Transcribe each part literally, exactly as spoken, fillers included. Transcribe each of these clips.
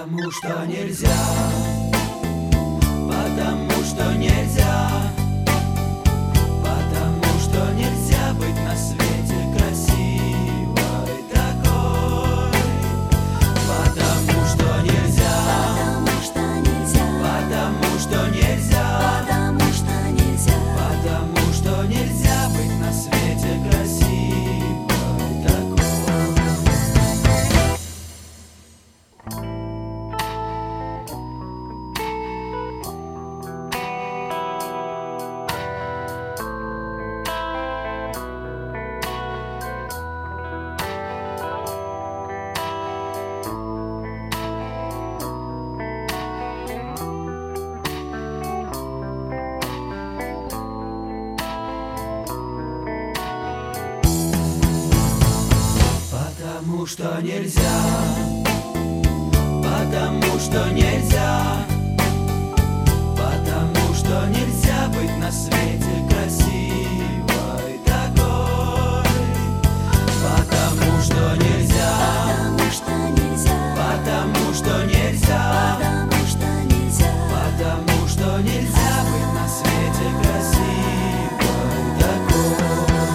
Потому что нельзя, потому что нельзя, потому что нельзя быть на свете красивой такой. Потому что нельзя, Потому что нельзя, потому что нельзя, потому что нельзя, потому что нельзя быть на свете красивой такой. Потому что нельзя, потому что нельзя, потому что нельзя быть на свете красивой такой. Потому что нельзя, потому что нельзя, потому что нельзя, потому что нельзя, потому что нельзя быть на свете красивой такой.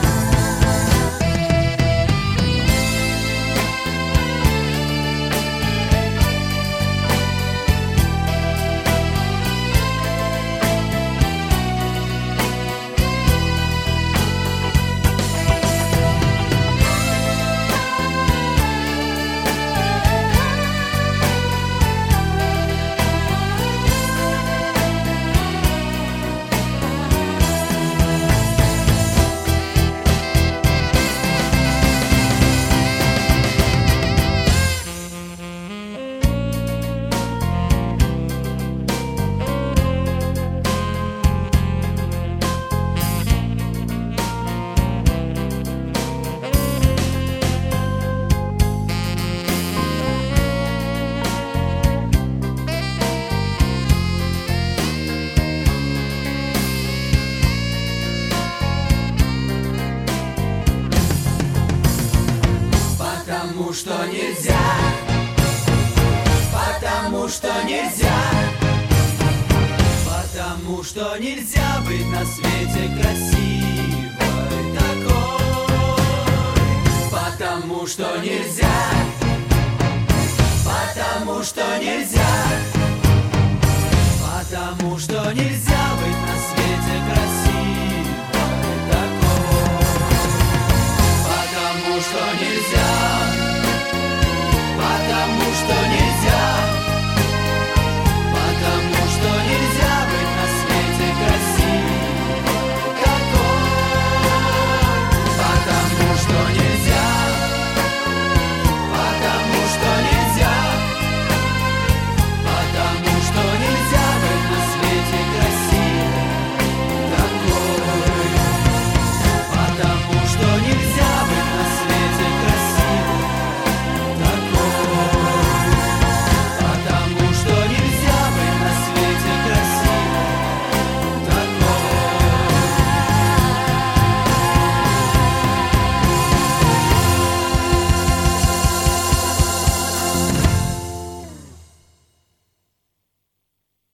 Потому что нельзя, потому что нельзя, потому что нельзя быть на свете красивой такой. Потому что нельзя, потому что нельзя, потому что нельзя